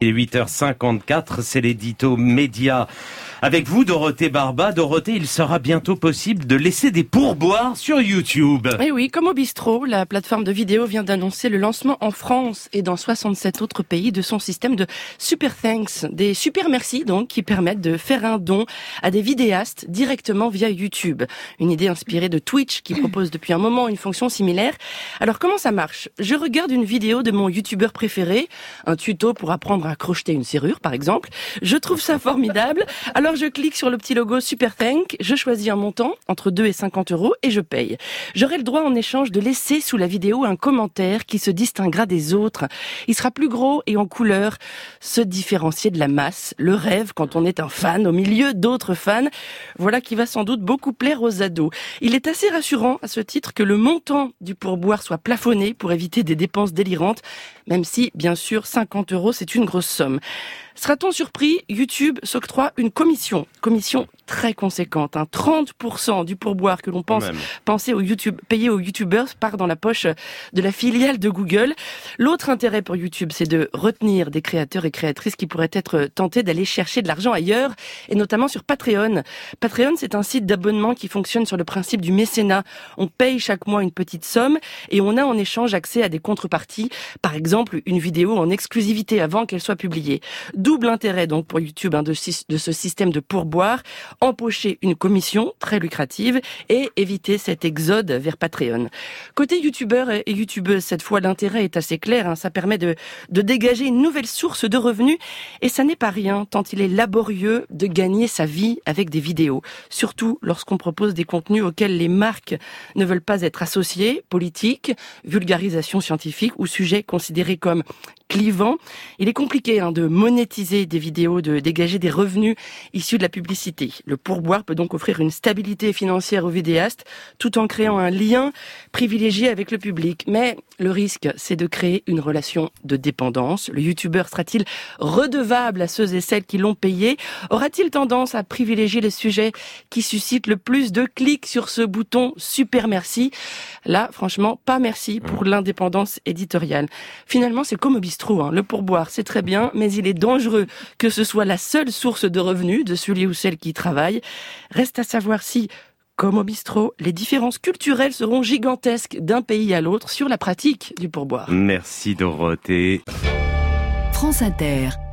Il est 8h54, c'est l'édito média. Avec vous, Dorothée Barba. Dorothée, il sera bientôt possible de laisser des pourboires sur YouTube. Et oui, comme au bistrot, la plateforme de vidéo vient d'annoncer le lancement en France et dans 67 autres pays de son système de Super Thanks, des super merci donc, qui permettent de faire un don à des vidéastes directement via YouTube. Une idée inspirée de Twitch qui propose depuis un moment une fonction similaire. Alors comment ça marche ? Je regarde une vidéo de mon YouTubeur préféré, un tuto pour apprendre à crocheter une serrure par exemple. Je trouve ça formidable. Alors je clique sur le petit logo Super Thank, je choisis un montant entre 2 et 50 € et je paye. J'aurai le droit en échange de laisser sous la vidéo un commentaire qui se distinguera des autres. Il sera plus gros et en couleur, se différencier de la masse, le rêve quand on est un fan au milieu d'autres fans. Voilà qui va sans doute beaucoup plaire aux ados. Il est assez rassurant à ce titre que le montant du pourboire soit plafonné pour éviter des dépenses délirantes, même si, bien sûr, 50 € c'est une grosse somme. Sera-t-on surpris ? YouTube s'octroie une commission très conséquente, 30% du pourboire que l'on payer aux YouTubeurs part dans la poche de la filiale de Google. L'autre intérêt pour YouTube, c'est de retenir des créateurs et créatrices qui pourraient être tentés d'aller chercher de l'argent ailleurs, et notamment sur Patreon. Patreon, c'est un site d'abonnement qui fonctionne sur le principe du mécénat. On paye chaque mois une petite somme et on a en échange accès à des contreparties, par exemple une vidéo en exclusivité avant qu'elle soit publiée. Double intérêt donc pour YouTube de ce système de pourboire, empocher une commission très lucrative et éviter cet exode vers Patreon. Côté youtubeurs et youtubeuses, cette fois l'intérêt est assez clair, ça permet de dégager une nouvelle source de revenus et ça n'est pas rien tant il est laborieux de gagner sa vie avec des vidéos, surtout lorsqu'on propose des contenus auxquels les marques ne veulent pas être associées, politique, vulgarisation scientifique ou sujets considérés comme clivants. Il est compliqué de monétiser des vidéos, de dégager des revenus issus de la publicité. Le pourboire peut donc offrir une stabilité financière aux vidéastes tout en créant un lien privilégié avec le public. Mais le risque, c'est de créer une relation de dépendance. Le youtubeur sera-t-il redevable à ceux et celles qui l'ont payé ? Aura-t-il tendance à privilégier les sujets qui suscitent le plus de clics sur ce bouton super merci ? Là, franchement, pas merci pour l'indépendance éditoriale. Finalement, c'est comme au bistrot. Le pourboire, c'est très bien, mais il est dangereux que ce soit la seule source de revenus de celui ou celle qui travaille. Reste à savoir si, comme au bistrot, les différences culturelles seront gigantesques d'un pays à l'autre sur la pratique du pourboire. Merci Dorothée. France Inter.